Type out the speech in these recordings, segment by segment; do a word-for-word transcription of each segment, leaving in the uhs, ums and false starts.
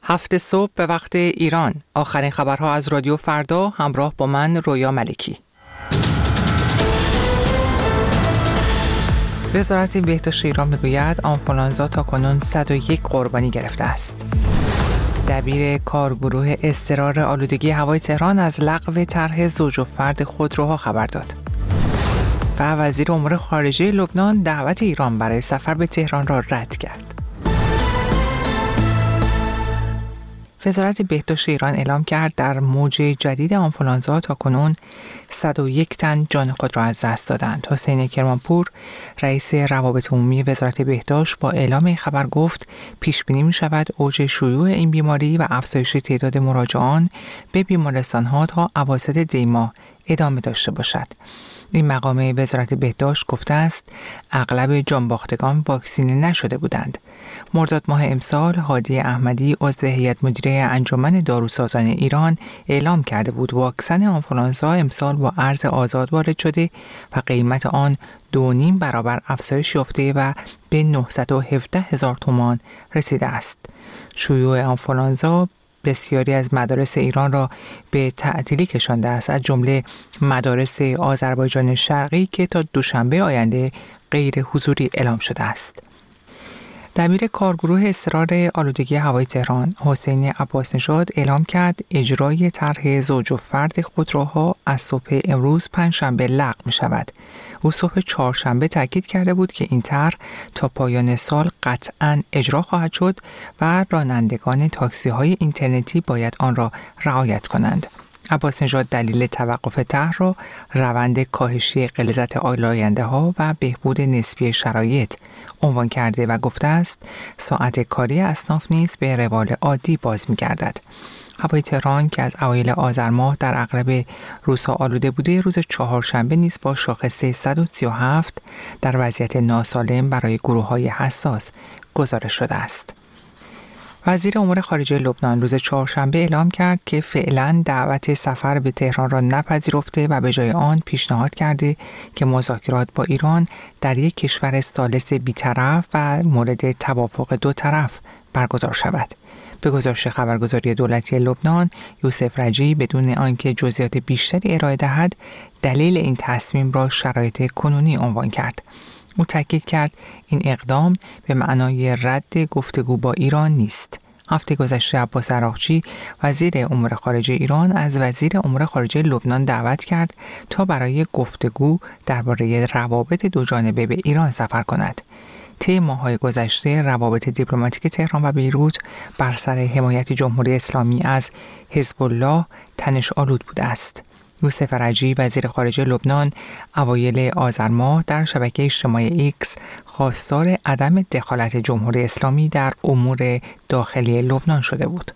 هفت صبح به وقت ایران. آخرین خبرها از رادیو فردا همراه با من رویا ملکی. وزارت بهداشت ایران میگوید آنفولانزا تاکنون صد و یک قربانی گرفته است. دبیر کارگروه اضطرار آلودگی هوای تهران از لغو طرح زوج و فرد خودروها خبر داد. و وزیر امور خارجه لبنان دعوت ایران برای سفر به تهران را رد کرد. وزارت بهداشت ایران اعلام کرد در موج جدید آنفولانزا تاکنون صد و یک تن جان خود را از دست دادند. حسین کرمانپور رئیس روابط عمومی وزارت بهداشت با اعلام این خبر گفت پیش بینی می شود اوج شیوع این بیماری و افزایش تعداد مراجعان به بیمارستان‌ها تا اواسط دی ماه ادامه داشته باشد. این مقام وزارت بهداشت گفته است اغلب جانباختگان واکسینه نشده بودند. مرداد ماه امسال هادی احمدی عضو هیئت مدیره انجمن داروسازان ایران اعلام کرده بود واکسن آنفولانزا امسال با ارز آزاد وارد شده و قیمت آن دو نیم برابر افزایش یافته و به نهصد و هفده هزار تومان رسیده است. شیوع آنفولانزا بسیاری از مدارس ایران را به تعطیلی کشانده است، از جمله مدارس آذربایجان شرقی که تا دوشنبه آینده غیر حضوری اعلام شده است. دبیر کارگروه اضطرار آلودگی هوای تهران حسین عباس نژاد اعلام کرد اجرای طرح زوج و فرد خودروها از صبح امروز پنجشنبه لغو می شود. او صبح چهارشنبه تاکید کرده بود که این طرح تا پایان سال قطعاً اجرا خواهد شد و رانندگان تاکسی های اینترنتی باید آن را رعایت کنند. عباس نژاد دلیل توقف طرح را روند کاهشی غلظت آلاینده ها و بهبود نسبی شرایط عنوان کرده و گفته است ساعت کاری اصناف نیز به روال عادی باز می‌گردد. هوای تهران که از اوایل آذر ماه در اغلب روزها آلوده بوده، روز چهارشنبه نیز با شاخص صد و سی و هفت در وضعیت ناسالم برای گروه‌های حساس گزارش شده است. وزیر امور خارجه لبنان روز چهارشنبه اعلام کرد که فعلا دعوت سفر به تهران را نپذیرفته و به جای آن پیشنهاد کرده که مذاکرات با ایران در یک کشور ثالث بی‌طرف و مورد توافق دو طرف برگزار شود. به گزارش خبرگزاری دولتی لبنان، یوسف رجی بدون آنکه جزئیات بیشتری ارائه دهد، دلیل این تصمیم را شرایط کنونی عنوان کرد. او تاکید کرد این اقدام به معنای رد گفتگو با ایران نیست. هفته گذشته عباس عراقچی وزیر امور خارجه ایران از وزیر امور خارجه لبنان دعوت کرد تا برای گفتگو درباره روابط دو جانبه به ایران سفر کند. طی ماه‌های گذشته روابط دیپلماتیک تهران و بیروت بر سر حمایت جمهوری اسلامی از حزب الله تنش آلود بوده است. یوسف رجی وزیر خارجه لبنان اوایل آذر ماه در شبکه اجتماعی ایکس خواستار عدم دخالت جمهوری اسلامی در امور داخلی لبنان شده بود.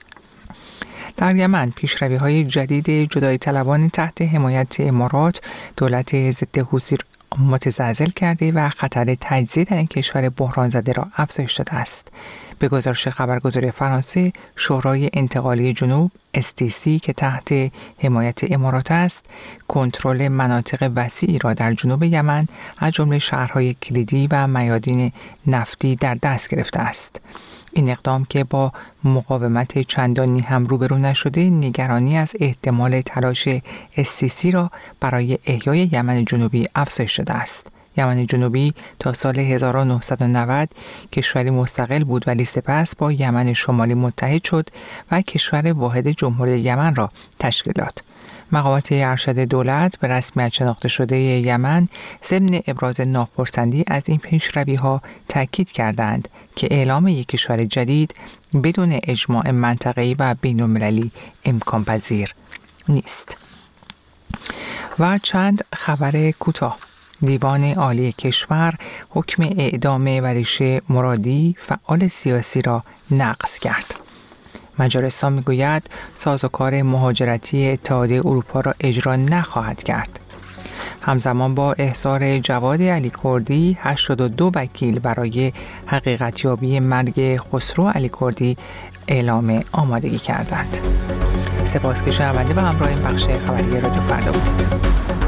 در یمن پیشروی‌های جدید جدایی طلبان تحت حمایت امارات دولت ضد حوثی متزلزل کرده و خطر تجزیه در این کشور بحران زده را افزایش داده است. به گزارش خبرگزاری فرانسه، شورای انتقالی جنوب اس تی سی که تحت حمایت امارات است، کنترل مناطق وسیعی را در جنوب یمن از جمله شهرهای کلیدی و میادین نفتی در دست گرفته است. این اقدام که با مقاومت چندانی هم روبرو نشده، نگرانی از احتمال تلاش اس تی سی را برای احیای یمن جنوبی افزایش داده است. یمن جنوبی تا سال هزار و نهصد و نود کشوری مستقل بود ولی سپس با یمن شمالی متحد شد و کشور واحد جمهوری یمن را تشکیل داد. مقامات ارشد دولت به رسمیت شناخته شده یمن ضمن ابراز ناخرسندی از این پیشروی‌ها تاکید کردند که اعلام یک کشور جدید بدون اجماع منطقه‌ای و بین‌المللی امکان پذیر نیست. و چند خبر کوتاه. دیوان عالی کشور حکم اعدام وریشه مرادی فعال سیاسی را نقض کرد. مجارستان میگوید سازوکار مهاجرتی اتحادیه اروپا را اجرا نخواهد کرد. همزمان با احضار جواد علی کردی، هشتاد و دو وکیل برای حقیقتیابی مرگ خسرو علی کردی اعلام آمادگی کردند. سپاس که شنونده و همراه این بخش خبری رادیو فردا بودید.